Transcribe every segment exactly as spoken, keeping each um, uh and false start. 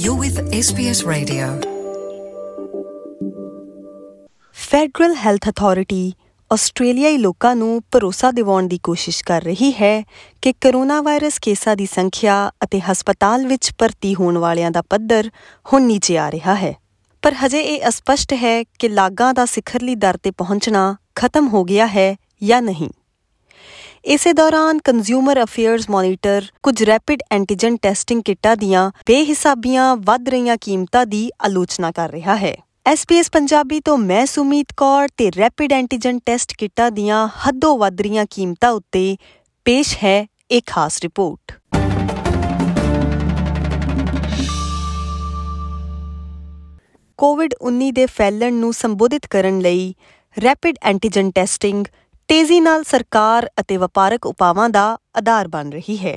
You're with S B S Radio. Federal health authority ਆਸਟ੍ਰੇਲੀਆਈ ਲੋਕਾਂ ਨੂੰ ਭਰੋਸਾ ਦਿਵਾਉਣ ਦੀ ਕੋਸ਼ਿਸ਼ ਕਰ ਰਹੀ ਹੈ ਕਿ ਕਰੋਨਾ ਵਾਇਰਸ ਕੇਸਾਂ ਦੀ ਸੰਖਿਆ ਅਤੇ ਹਸਪਤਾਲ ਵਿੱਚ ਭਰਤੀ ਹੋਣ ਵਾਲਿਆਂ ਦਾ ਪੱਧਰ ਹੁਣ ਨੀਚੇ ਆ ਰਿਹਾ ਹੈ। ਪਰ ਹਜੇ ਇਹ ਅਸਪਸ਼ਟ ਹੈ ਕਿ ਲਾਗਾਂ ਦਾ ਸਿਖਰਲੀ ਦਰ ਤੇ ਪਹੁੰਚਣਾ ਖਤਮ ਹੋ ਗਿਆ ਹੈ ਜਾਂ ਨਹੀਂ। ਇਸੇ ਦੌਰਾਨ ਕੰਜ਼ਿਊਮਰ ਅਫੇਅਰਸ ਮੋਨੀਟਰ ਕੁਝ ਰੈਪਿਡ ਐਂਟੀਜਨ ਟੈਸਟਿੰਗ ਕਿੱਟਾਂ ਦੀਆਂ ਬੇਹਿਸਾਬੀਆਂ ਵੱਧ ਰਹੀਆਂ ਕੀਮਤਾਂ ਦੀ ਆਲੋਚਨਾ ਕਰ ਰਿਹਾ ਹੈ। ਐਸ ਬੀ ਐਸ ਪੰਜਾਬੀ ਤੋਂ ਮੈਂ ਸੁਮੀਤ ਕੌਰ ਤੇ ਰੈਪਿਡ ਐਂਟੀਜਨ ਟੈਸਟ ਕਿੱਟਾਂ ਦੀਆਂ ਹੱਦੋਂ ਵੱਧ ਰਹੀਆਂ ਕੀਮਤਾਂ ਉੱਤੇ ਪੇਸ਼ ਹੈ ਇਹ ਖਾਸ ਰਿਪੋਰਟ। ਕੋਵਿਡ ਉੱਨੀ ਦੇ ਫੈਲਣ ਨੂੰ ਸੰਬੋਧਿਤ ਕਰਨ ਲਈ ਰੈਪਿਡ ਐਂਟੀਜਨ ਟੈਸਟਿੰਗ ਤੇਜ਼ੀ ਨਾਲ ਸਰਕਾਰ ਅਤੇ ਵਪਾਰਕ ਉਪਾਵਾਂ ਦਾ ਆਧਾਰ ਬਣ ਰਹੀ ਹੈ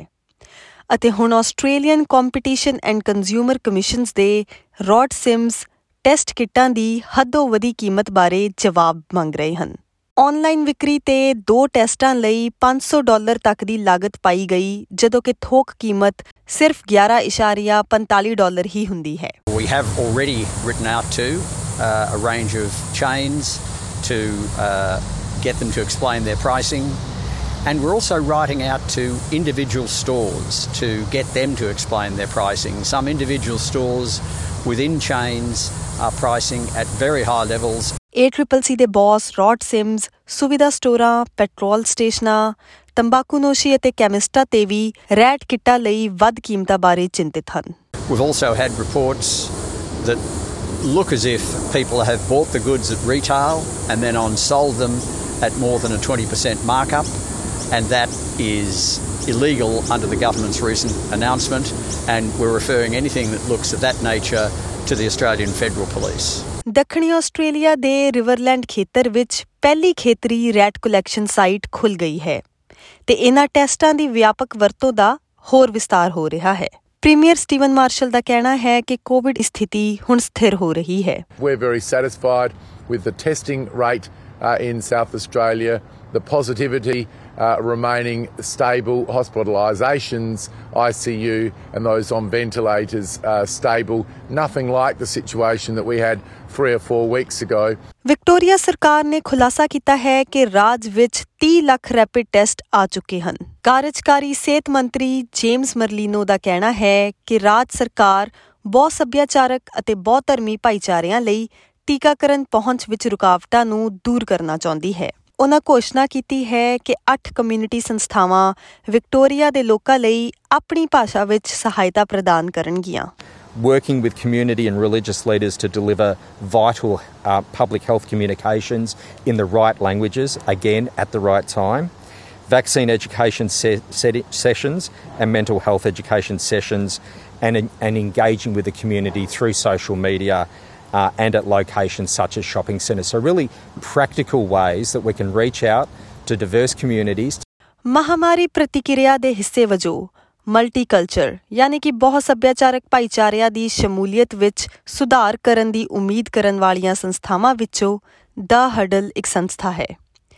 ਅਤੇ ਹੁਣ Australian competition and consumer commissions ਦੇ ਰੌਡ ਸਿਮਸ ਟੈਸਟ ਕਿੱਟਾਂ ਦੀ ਹੱਦੋਂ ਵਧੀ ਕੀਮਤ ਬਾਰੇ ਜਵਾਬ ਮੰਗ ਰਹੇ ਹਨ। ਆਨਲਾਈਨ ਵਿਕਰੀ ਤੇ ਦੋ ਟੈਸਟਾਂ ਲਈ ਪੰਜ ਸੌ ਡਾਲਰ ਤੱਕ ਦੀ ਲਾਗਤ ਪਾਈ ਗਈ, ਜਦੋਂ ਕਿ ਥੋਕ ਕੀਮਤ ਸਿਰਫ ਗਿਆਰਾਂ ਇਸ਼ਾਰੀਆ ਪੰਤਾਲੀ ਡਾਲਰ ਹੀ ਹੁੰਦੀ ਹੈ। We have already written out to uh, a range of chains to uh, get them to explain their pricing, and we're also writing out to individual stores to get them to explain their pricing. Some individual stores within chains are pricing at very high levels. A C C C ਦੇ boss Rod Sims ਸੁਵਿਧਾ ਸਟੋਰਾਂ, petrol ਸਟੇਸ਼ਨਾਂ, ਤੰਬਾਕੂਨੋਸ਼ੀ ਅਤੇ ਕੈਮਿਸਟਾਂ ਤੇ ਵੀ rat ਕਿੱਟਾਂ ਲਈ ਵੱਧ ਕੀਮਤਾਂ ਬਾਰੇ ਚਿੰਤਿਤ ਹਨ। We've also had reports that look as if people have bought the goods at retail and then on sold them at more than a twenty percent markup, and that is illegal under the government's recent announcement, and we're referring anything that looks of that nature to the Australian Federal Police. ਦੱਖਣੀ Australia ਦੇ Riverland ਖੇਤਰ ਵਿੱਚ ਪਹਿਲੀ ਖੇਤਰੀ rat collection site ਖੁੱਲ੍ਹ ਗਈ ਹੈ ਤੇ ਇਹਨਾਂ ਟੈਸਟਾਂ ਦੀ ਵਿਆਪਕ ਵਰਤੋਂ ਦਾ ਹੋਰ ਵਿਸਤਾਰ ਹੋ ਰਿਹਾ ਹੈ। ਪ੍ਰੀਮੀਅਰ ਸਟੀਵਨ ਮਾਰਸ਼ਲ ਦਾ ਕਹਿਣਾ ਹੈ ਕਿ ਕੋਵਿਡ ਸਥਿਤੀ ਹੁਣ ਸਥਿਰ ਹੋ ਰਹੀ ਹੈ। We're very satisfied with the testing rate uh, in South Australia, the positivity uh, remaining stable, hospitalisations, I C U and those on ventilators uh, stable. Nothing like the situation that we had three or four weeks ago. Victoria ਸਰਕਾਰ ਨੇ ਖੁਲਾਸਾ ਕੀਤਾ ਹੈ ਕਿ ਰਾਜ ਵਿੱਚ ਤੀਹ lakh rapid test ਆ ਚੁੱਕੇ ਹਨ। ਕਾਰਜਕਾਰੀ ਸਿਹਤ ਮੰਤਰੀ ਜੇਮਸ ਮਰਲੀਨੋ ਦਾ ਕਹਿਣਾ ਹੈ ਕਿ ਰਾਜ ਸਰਕਾਰ ਬਹੁ ਸੱਭਿਆਚਾਰਕ ਅਤੇ ਬਹੁ ਧਰਮੀ ਭਾਈਚਾਰਿਆਂ ਲਈ ਟੀਕਾਕਰਨ ਪਹੁੰਚ ਵਿੱਚ ਰੁਕਾਵਟਾਂ ਨੂੰ ਦੂਰ ਕਰਨਾ ਚਾਹੁੰਦੀ ਹੈ। ਉਨ੍ਹਾਂ ਘੋਸ਼ਣਾ ਕੀਤੀ ਹੈ ਕਿ ਅੱਠ ਕਮਿਊਨਿਟੀ ਸੰਸਥਾਵਾਂ ਵਿਕਟੋਰੀਆ ਦੇ ਲੋਕਾਂ ਲਈ ਆਪਣੀ ਭਾਸ਼ਾ ਵਿੱਚ ਸਹਾਇਤਾ ਪ੍ਰਦਾਨ ਕਰਨਗੀਆਂ। Working with community and religious leaders to deliver vital uh, public health communications in the right languages, again at the right time. Vaccine education se- se- sessions and mental health education sessions, and, and engaging with the community through social media uh, and at locations such as shopping centres. So really practical ways that we can reach out to diverse communities. ਮਹਾਮਾਰੀ ਪ੍ਰਤੀਕਿਰਿਆ ਦੇ ਹਿੱਸੇ ਵਜੋਂ multiculture ਯਾਨੀ ਕਿ ਬਹੁ ਸੱਭਿਆਚਾਰਕ ਭਾਈਚਾਰਿਆਂ ਦੀ ਸ਼ਮੂਲੀਅਤ ਵਿੱਚ ਸੁਧਾਰ ਕਰਨ ਦੀ ਉਮੀਦ ਕਰਨ ਵਾਲੀਆਂ ਸੰਸਥਾਵਾਂ ਵਿੱਚੋਂ ਦਾ ਹਡਲ ਇੱਕ ਸੰਸਥਾ ਹੈ।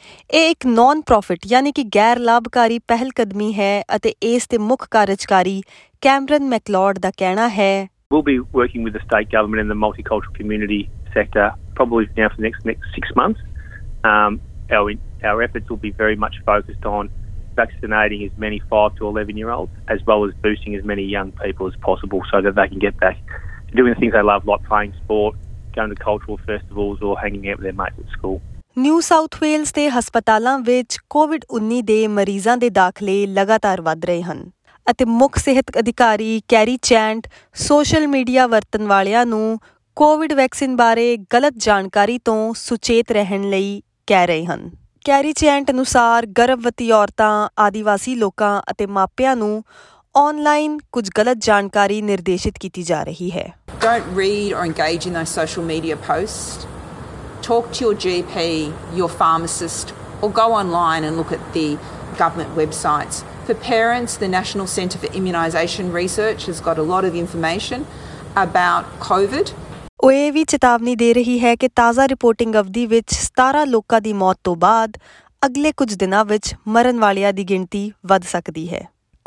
ਇਹ ਇੱਕ ਨਾਨ ਪ੍ਰੋਫਿਟ ਯਾਨੀ ਕਿ ਗੈਰ ਲਾਭਕਾਰੀ ਪਹਿਲ ਕਦਮੀ ਹੈ ਅਤੇ ਇਸ ਦੇ ਮੁੱਖ ਕਾਰਜਕਾਰੀ ਕੈਮਰਨ ਮੈਕਲੌਡ ਦਾ ਕਹਿਣਾ ਹੈ We'll be working with the state government and the multicultural community sector probably now for the next, next six months. Um, our, our efforts will be very much focused on vaccinating as many five to eleven year olds as well as boosting as many young people as possible so that they can get back to doing the things they love like playing sport, going to cultural festivals or hanging out with their mates at school. New South Wales ਦੇ ਹਸਪਤਾਲਾਂ ਵਿੱਚ Covid ਉੱਨੀ ਦੇ ਮਰੀਜ਼ਾਂ ਦੇ ਦਾਖਲੇ ਲਗਾਤਾਰ ਵੱਧ ਰਹੇ ਹਨ ਅਤੇ ਮੁੱਖ ਸਿਹਤ ਅਧਿਕਾਰੀ ਕੈਰੀ ਚੈਂਟ ਸੋਸ਼ਲ ਮੀਡੀਆ ਵਰਤਣ ਵਾਲਿਆਂ ਨੂੰ ਕੋਵਿਡ ਵੈਕਸੀਨ ਬਾਰੇ ਗਲਤ ਜਾਣਕਾਰੀ ਤੋਂ ਸੁਚੇਤ ਰਹਿਣ ਲਈ ਕਹਿ ਰਹੇ ਹਨ। ਕੈਰੀ ਚੈਂਟ ਅਨੁਸਾਰ ਗਰਭਵਤੀ ਔਰਤਾਂ, ਆਦੀਵਾਸੀ ਲੋਕਾਂ ਅਤੇ ਮਾਪਿਆਂ ਨੂੰ ਆਨਲਾਈਨ ਕੁਝ ਗਲਤ ਜਾਣਕਾਰੀ ਨਿਰਦੇਸ਼ਿਤ ਕੀਤੀ ਜਾ ਰਹੀ ਹੈ। Don't read or engage in those social media posts. Talk to your G P, your pharmacist, or go online and look at the government websites. For parents, the National Centre for Immunisation Research has got a lot of information about COVID. ਉਹ ਇਹ ਵੀ ਚੇਤਾਵਨੀ ਦੇ ਰਹੀ ਹੈ ਕਿ ਤਾਜ਼ਾ reporting ਅਵਧੀ ਵਿੱਚ ਸਤਾਰਾਂ ਲੋਕਾਂ ਦੀ ਮੌਤ ਤੋਂ ਬਾਅਦ ਅਗਲੇ ਕੁਝ ਦਿਨਾਂ ਵਿੱਚ ਮਰਨ ਵਾਲਿਆਂ ਦੀ ਗਿਣਤੀ ਵੱਧ ਸਕਦੀ ਹੈ।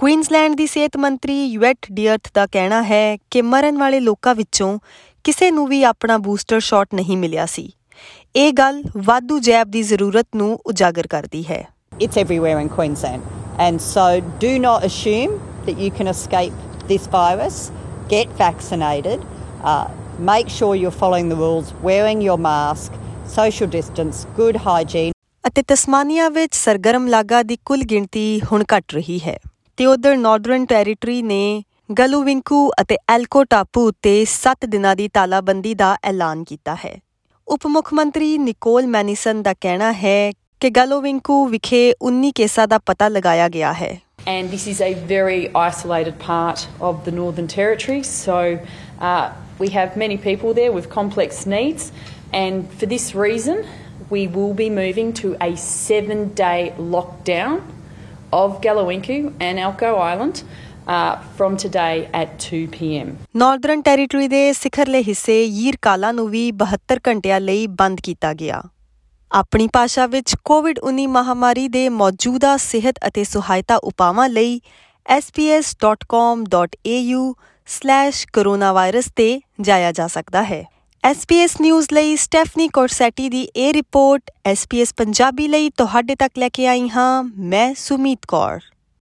ਕੁਈਨਜ਼ਲੈਂਡ ਦੀ ਸਿਹਤ ਮੰਤਰੀ ਯੂਐਟ ਡੀਅਰਥ ਦਾ ਕਹਿਣਾ ਹੈ ਕਿ ਮਰਨ ਵਾਲੇ ਲੋਕਾਂ ਵਿੱਚੋਂ ਕਿਸੇ ਨੂੰ ਵੀ ਆਪਣਾ ਬੂਸਟਰ ਸ਼ਾਟ ਨਹੀਂ ਮਿਲਿਆ ਸੀ। ਇਹ ਗੱਲ ਵਾਧੂ ਜੈਬ ਦੀ ਜ਼ਰੂਰਤ ਨੂੰ ਉਜਾਗਰ ਕਰਦੀ ਹੈ। It's everywhere in Queensland, and so do not assume that you can escape this virus. Get vaccinated. Uh, make sure you're following the rules, wearing your mask, social distance, good hygiene. ਅਤੇ Tasmania ਵਿੱਚ ਸਰਗਰਮ ਲਾਗਾ ਦੀ ਕੁੱਲ ਗਿਣਤੀ ਹੁਣ ਘਟ ਰਹੀ ਹੈ ਤੇ ਉਧਰ ਨਾਰਦਰਨ ਟੈਰੀਟਰੀ ਨੇ ਗਲੂਵਿੰਕੂ ਅਤੇ ਐਲਕੋ ਟਾਪੂ ਉੱਤੇ ਸੱਤ ਦਿਨਾਂ ਦੀ ਤਾਲਾਬੰਦੀ ਦਾ ਐਲਾਨ ਕੀਤਾ ਹੈ। ਉਪ ਮੁੱਖ ਮੰਤਰੀ ਨਿਕੋਲ ਮੈਨੀਸਨ ਦਾ ਕਹਿਣਾ ਹੈ ਕਿ ਗਲੋਵਿੰਕੂ ਵਿਖੇ ਉੱਨੀ ਕੇਸਾਂ ਦਾ ਪਤਾ ਲਗਾਇਆ ਗਿਆ ਹੈ। And this is a very isolated part of the Northern Territory, so uh, we have many people there with complex needs, and for this reason we will be moving to a seven-day lockdown of Gallowinku and Elcho Island uh, from today at two p m Northern Territory ਦੇ ਸਿਖਰਲੇ ਹਿੱਸੇ ਯੀਰਕਾਲਾ ਨੂੰ ਵੀ ਬਹੱਤਰ ਘੰਟਿਆਂ ਲਈ ਬੰਦ ਕੀਤਾ ਗਿਆ। ਆਪਣੀ ਭਾਸ਼ਾ ਵਿੱਚ ਕੋਵਿਡ ਉੱਨੀ ਮਹਾਮਾਰੀ ਦੇ ਮੌਜੂਦਾ ਸਿਹਤ ਅਤੇ ਸਹਾਇਤਾ ਉਪਾਵਾਂ ਲਈ S P S dot com dot a u slash coronavirus ਤੇ ਜਾਇਆ ਜਾ ਸਕਦਾ ਹੈ। ਐਸ ਪੀ ਐਸ ਨਿਊਜ਼ ਲਈ ਸਟੈਫਨੀ ਕੋਰਸੈਟੀ ਦੀ ਇਹ report S P S Punjabi ਲਈ ਤੁਹਾਡੇ ਤੱਕ ਲੈ ਕੇ ਆਈ ਹਾਂ ਮੈਂ ਸੁਮੀਤ ਕੌਰ।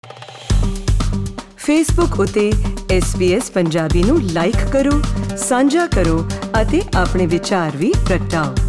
ਫੇਸਬੁੱਕ ਉਤੇ ਐਸ ਪੀ ਐਸ ਪੰਜਾਬੀ ਨੂੰ ਲਾਈਕ ਕਰੋ, ਸਾਂਝਾ ਕਰੋ ਅਤੇ ਆਪਣੇ ਵਿਚਾਰ ਵੀ ਪ੍ਰਗਟਾਓ।